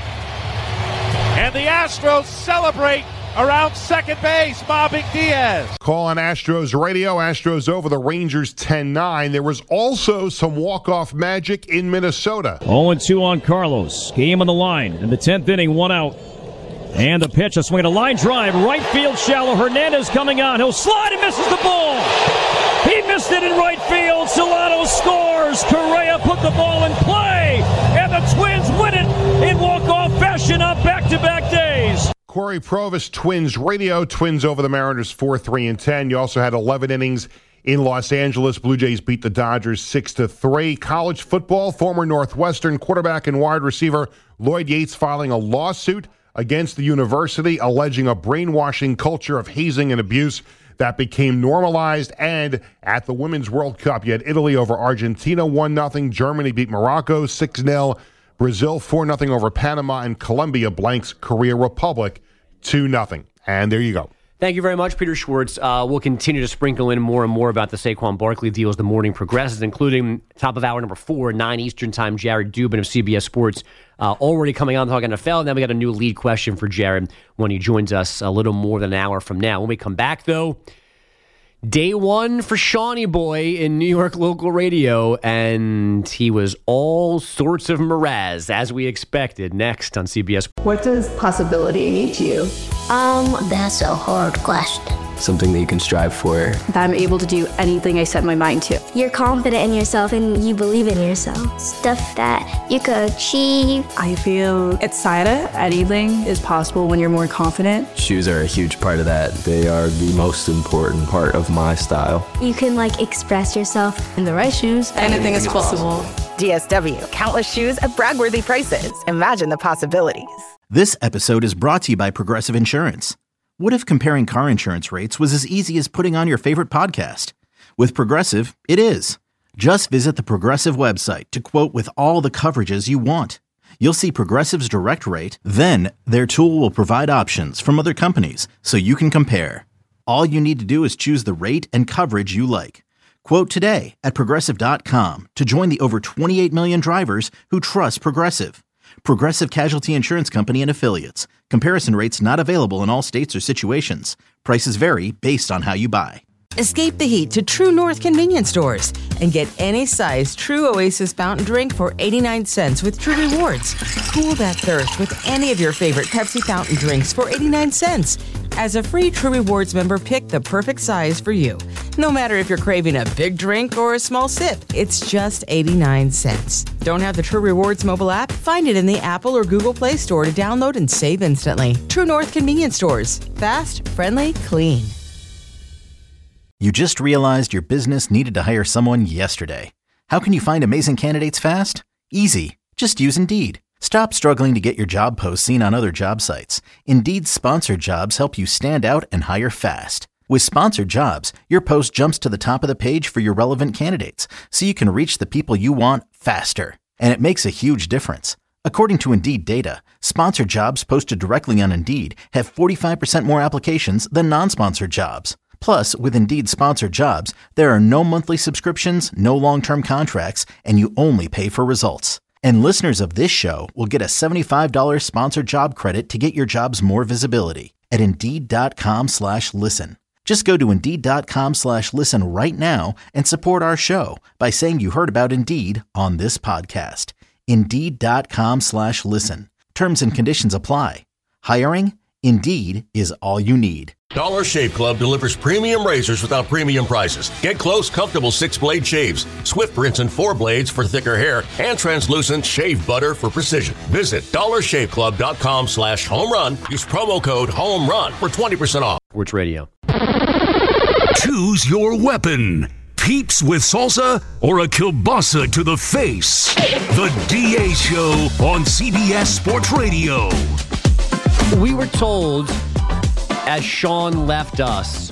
S11: And the Astros celebrate around second base, mobbing Diaz.
S9: Call on Astros Radio. Astros over the Rangers 10-9. There was also some walk-off magic in Minnesota.
S13: 0-2 on Carlos. Game on the line. In the 10th inning, 1 out. And the pitch, a swing, a line drive, right field shallow. Hernandez coming on. He'll slide and misses the ball. He missed it in right field. Solano scores. Correa put the ball in play. And the Twins win it in walk-off fashion on back-to-back days.
S9: Corey Provis, Twins Radio. Twins over the Mariners 4-3-10. You also had 11 innings in Los Angeles. Blue Jays beat the Dodgers 6-3. College football, former Northwestern quarterback and wide receiver Lloyd Yates filing a lawsuit against the university, alleging a brainwashing culture of hazing and abuse that became normalized. And at the Women's World Cup, you had Italy over Argentina 1-0. Germany beat Morocco 6-0. Brazil 4-0 over Panama, and Colombia blanks Korea Republic 2-0. And there you go.
S7: Thank you very much, Peter Schwartz. We'll continue to sprinkle in more and more about the Saquon Barkley deal as the morning progresses, including top of hour number 4, 9 Eastern time, Jared Dubin of CBS Sports already coming on to talk NFL. And then we got a new lead question for Jared when he joins us a little more than an hour from now. When we come back, though, day one for Shawnee Boy in New York local radio, and he was all sorts of moraz, as we expected. Next on CBS.
S14: What does possibility mean to you?
S15: That's a hard question.
S16: Something that you can strive for.
S14: That I'm able to do anything I set my mind to.
S15: You're confident in yourself and you believe in yourself. Stuff that you could achieve.
S14: I feel excited. Anything is possible when you're more confident.
S16: Shoes are a huge part of that. They are the most important part of my style.
S15: You can express yourself.
S14: In the right shoes, anything is possible.
S17: DSW, countless shoes at brag-worthy prices. Imagine the possibilities.
S2: This episode is brought to you by Progressive Insurance. What if comparing car insurance rates was as easy as putting on your favorite podcast? With Progressive, it is. Just visit the Progressive website to quote with all the coverages you want. You'll see Progressive's direct rate, then their tool will provide options from other companies so you can compare. All you need to do is choose the rate and coverage you like. Quote today at Progressive.com to join the over 28 million drivers who trust Progressive. Progressive Casualty Insurance Company and Affiliates. Comparison rates not available in all states or situations. Prices vary based on how you buy.
S3: Escape the heat to True North convenience stores and get any size True Oasis fountain drink for 89 cents with True Rewards. Cool that thirst with any of your favorite Pepsi fountain drinks for 89 cents. As a free True Rewards member, pick the perfect size for you. No matter if you're craving a big drink or a small sip, it's just 89 cents. Don't have the True Rewards mobile app? Find it in the Apple or Google Play Store to download and save instantly. True North convenience stores. Fast, friendly, clean.
S2: You just realized your business needed to hire someone yesterday. How can you find amazing candidates fast? Easy. Just use Indeed. Stop struggling to get your job posts seen on other job sites. Indeed's sponsored jobs help you stand out and hire fast. With sponsored jobs, your post jumps to the top of the page for your relevant candidates, so you can reach the people you want faster. And it makes a huge difference. According to Indeed data, sponsored jobs posted directly on Indeed have 45% more applications than non-sponsored jobs. Plus, with Indeed sponsored jobs, there are no monthly subscriptions, no long-term contracts, and you only pay for results. And listeners of this show will get a $75 sponsored job credit to get your jobs more visibility at Indeed.com/listen. Just go to Indeed.com/listen right now and support our show by saying you heard about Indeed on this podcast. Indeed.com/listen. Terms and conditions apply. Hiring? Indeed is all you need.
S18: Dollar Shave Club delivers premium razors without premium prices. Get close, comfortable 6-blade shaves, swift rinse and 4 blades for thicker hair, and translucent shave butter for precision. Visit dollarshaveclub.com/home run. Use promo code HOME RUN for 20% off.
S7: Sports Radio.
S6: Choose your weapon. Peeps with salsa or a kielbasa to the face. The DA Show on CBS Sports Radio.
S7: We were told, as Sean left us,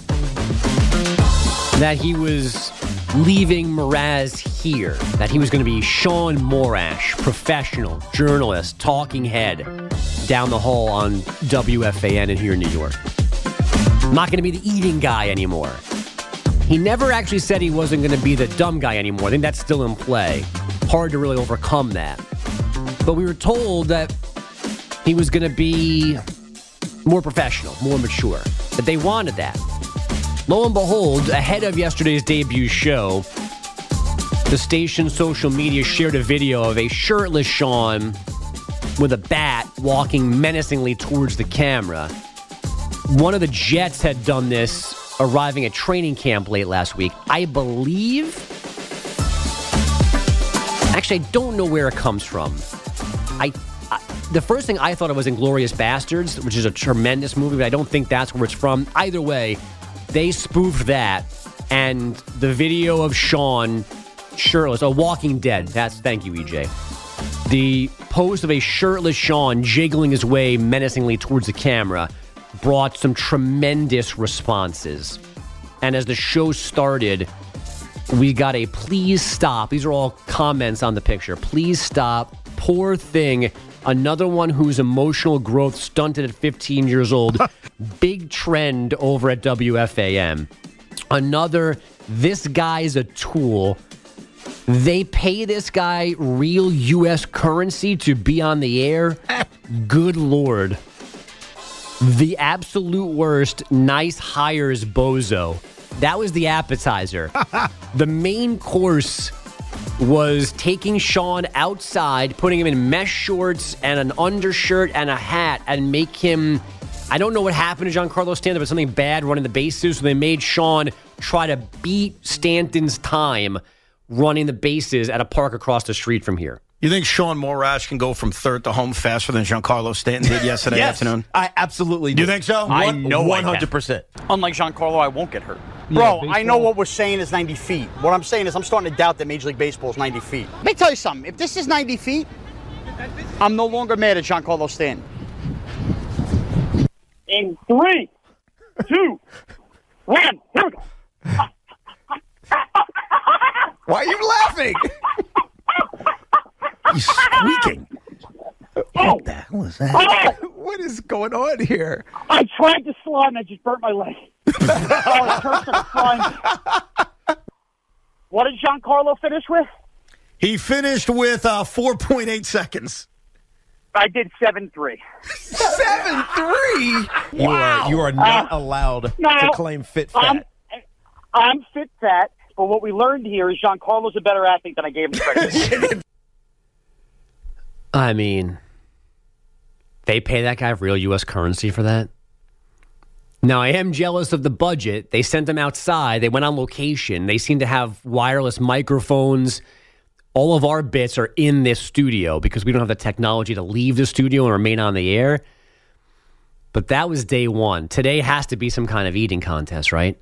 S7: that he was leaving Mraz here, that he was going to be Sean Morash, professional, journalist, talking head, down the hall on WFAN in here in New York. Not going to be the eating guy anymore. He never actually said he wasn't going to be the dumb guy anymore. I think that's still in play. Hard to really overcome that. But we were told that he was going to be more professional, more mature, that they wanted that. Lo and behold, ahead of yesterday's debut show, the station's social media shared a video of a shirtless Sean with a bat walking menacingly towards the camera. One of the Jets had done this, arriving at training camp late last week. I believe... Actually, I don't know where it comes from. The first thing I thought of was Inglourious Bastards, which is a tremendous movie, but I don't think that's where it's from. Either way, they spoofed that, and the video of Sean shirtless, Walking Dead. Thank you, EJ. The pose of a shirtless Sean jiggling his way menacingly towards the camera brought some tremendous responses. And as the show started, we got a please stop. These are all comments on the picture. Please stop. Poor thing. Another one whose emotional growth stunted at 15 years old. Big trend over at WFAM. Another, this guy's a tool. They pay this guy real U.S. currency to be on the air. Good Lord. The absolute worst, nice hires bozo. That was the appetizer. The main course was taking Sean outside, putting him in mesh shorts and an undershirt and a hat and make him... I don't know what happened to Giancarlo Stanton, but something bad running the bases, so they made Sean try to beat Stanton's time running the bases at a park across the street from here.
S19: You think Sean Morash can go from third to home faster than Giancarlo Stanton did yesterday afternoon?
S20: I absolutely do.
S19: You think so?
S20: I know
S19: 100%.
S20: Unlike Giancarlo, I won't get hurt. Bro, I know what we're saying is 90 feet. What I'm saying is I'm starting to doubt that Major League Baseball is 90 feet. Let me tell you something. If this is 90 feet, I'm no longer mad at Giancarlo Stanton.
S21: In 3, 2, 1, here we go.
S19: Why are you laughing? He's squeaking. What the hell is that? What is going on here?
S21: I tried to slide and I just burnt my leg. It hurts like flying. What did Giancarlo finish with?
S19: He finished with 4.8 seconds.
S21: I did 7.3.
S19: 7.3?
S20: Wow. You are not allowed to claim fit fat.
S21: I'm fit fat, but what we learned here is Giancarlo's a better athlete than I gave him credit.
S7: I mean, they pay that guy real U.S. currency for that? Now, I am jealous of the budget. They sent him outside. They went on location. They seem to have wireless microphones. All of our bits are in this studio because we don't have the technology to leave the studio and remain on the air. But that was day one. Today has to be some kind of eating contest, right?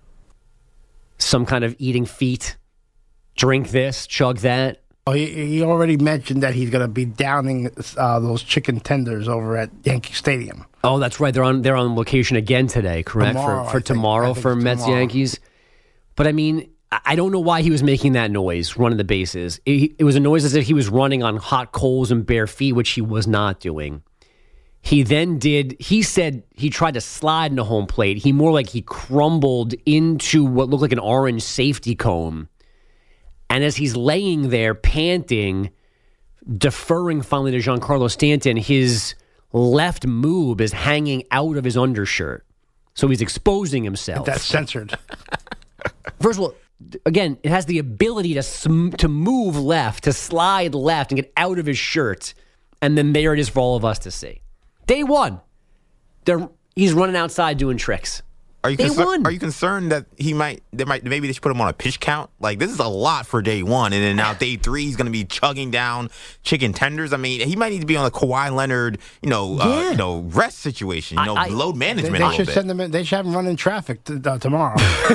S7: Some kind of eating feat. Drink this, chug that.
S10: Oh, he already mentioned that he's going to be downing those chicken tenders over at Yankee Stadium.
S7: Oh, that's right. They're on location again today, correct? For tomorrow for Mets Yankees. But I mean, I don't know why he was making that noise, running the bases. It was a noise as if he was running on hot coals and bare feet, which he was not doing. He said he tried to slide into home plate. He crumbled into what looked like an orange safety cone. And as he's laying there panting, deferring finally to Giancarlo Stanton, his left moob is hanging out of his undershirt. So he's exposing himself.
S10: That's censored.
S7: First of all, again, it has the ability to move left, to slide left and get out of his shirt. And then there it is for all of us to see. Day one, he's running outside doing tricks.
S8: Are you concerned that maybe they should put him on a pitch count? Like, this is a lot for day one, and then now day three he's going to be chugging down chicken tenders. I mean, he might need to be on the Kawhi Leonard, rest situation, load management.
S10: They should send him in. They should have him run in traffic tomorrow.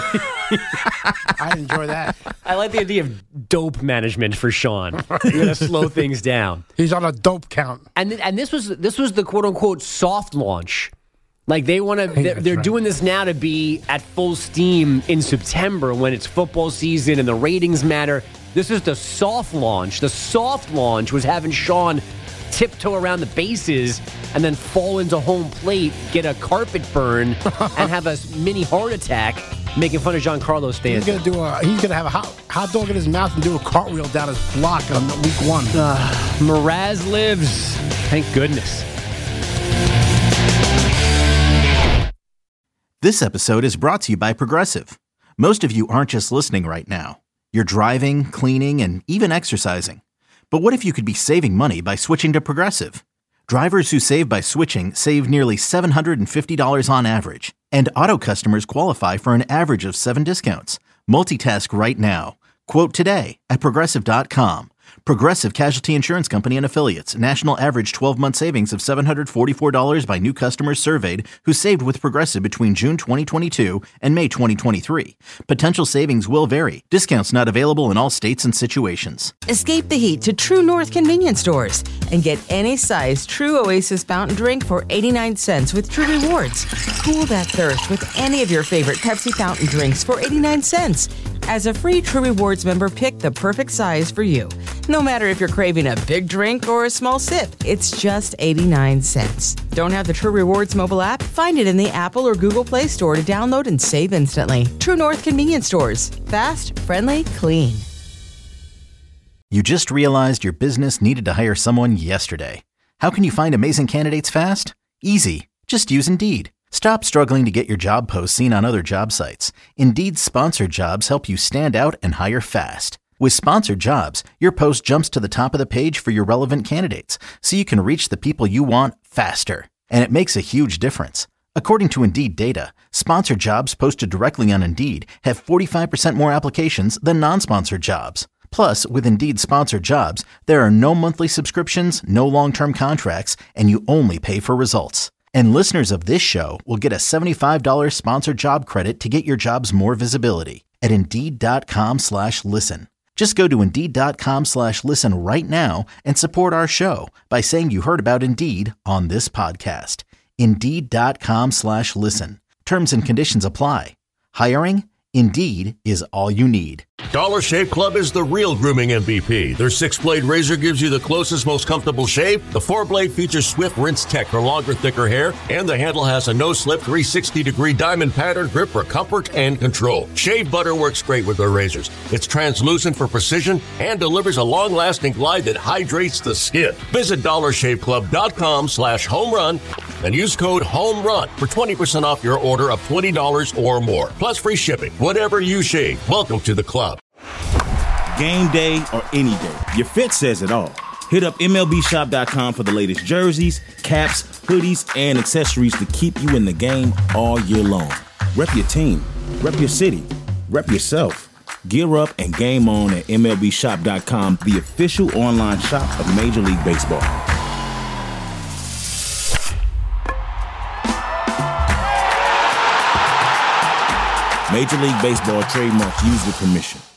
S10: I'd enjoy that.
S7: I like the idea of dope management for Sean. You're going to slow things down.
S10: He's on a dope count,
S7: and this was the quote unquote soft launch. Like they want to, they're doing this now to be at full steam in September when it's football season and the ratings matter. This is the soft launch. The soft launch was having Sean tiptoe around the bases and then fall into home plate, get a carpet burn, and have a mini heart attack, making fun of Giancarlo Stanton.
S10: He's gonna have a hot dog in his mouth and do a cartwheel down his block on week one.
S7: Mraz lives. Thank goodness.
S2: This episode is brought to you by Progressive. Most of you aren't just listening right now. You're driving, cleaning, and even exercising. But what if you could be saving money by switching to Progressive? Drivers who save by switching save nearly $750 on average. And auto customers qualify for an average of 7 discounts. Multitask right now. Quote today at Progressive.com. Progressive Casualty Insurance Company and Affiliates. National average 12-month savings of $744 by new customers surveyed who saved with Progressive between June 2022 and May 2023. Potential savings will vary. Discounts not available in all states and situations.
S3: Escape the heat to True North convenience stores and get any size True Oasis fountain drink for 89 cents with True Rewards. Cool that thirst with any of your favorite Pepsi fountain drinks for 89 cents. As a free True Rewards member, pick the perfect size for you. No matter if you're craving a big drink or a small sip, it's just 89 cents. Don't have the True Rewards mobile app? Find it in the Apple or Google Play Store to download and save instantly. True North Convenience Stores. Fast, friendly, clean.
S2: You just realized your business needed to hire someone yesterday. How can you find amazing candidates fast? Easy. Just use Indeed. Stop struggling to get your job posts seen on other job sites. Indeed's sponsored jobs help you stand out and hire fast. With sponsored jobs, your post jumps to the top of the page for your relevant candidates, so you can reach the people you want faster. And it makes a huge difference. According to Indeed data, sponsored jobs posted directly on Indeed have 45% more applications than non-sponsored jobs. Plus, with Indeed sponsored jobs, there are no monthly subscriptions, no long-term contracts, and you only pay for results. And listeners of this show will get a $75 sponsored job credit to get your jobs more visibility at Indeed.com/listen. Just go to Indeed.com/listen right now and support our show by saying you heard about Indeed on this podcast. Indeed.com/listen. Terms and conditions apply. Hiring? Indeed is all you need.
S18: Dollar Shave Club is the real grooming MVP. Their 6-blade razor gives you the closest, most comfortable shave. The 4-blade features Swift Rinse Tech for longer, thicker hair, and the handle has a no-slip 360-degree diamond pattern grip for comfort and control. Shave butter works great with their razors. It's translucent for precision and delivers a long-lasting glide that hydrates the skin. Visit DollarShaveClub.com/homerun and use code HOMERUN for 20% off your order of $20 or more, plus free shipping. Whatever you shave, welcome to the club.
S1: Game day or any day, your fit says it all. Hit up MLBshop.com for the latest jerseys, caps, hoodies, and accessories to keep you in the game all year long. Rep your team, rep your city, rep yourself. Gear up and game on at MLBshop.com, the official online shop of Major League Baseball. Major League Baseball trademarks used with permission.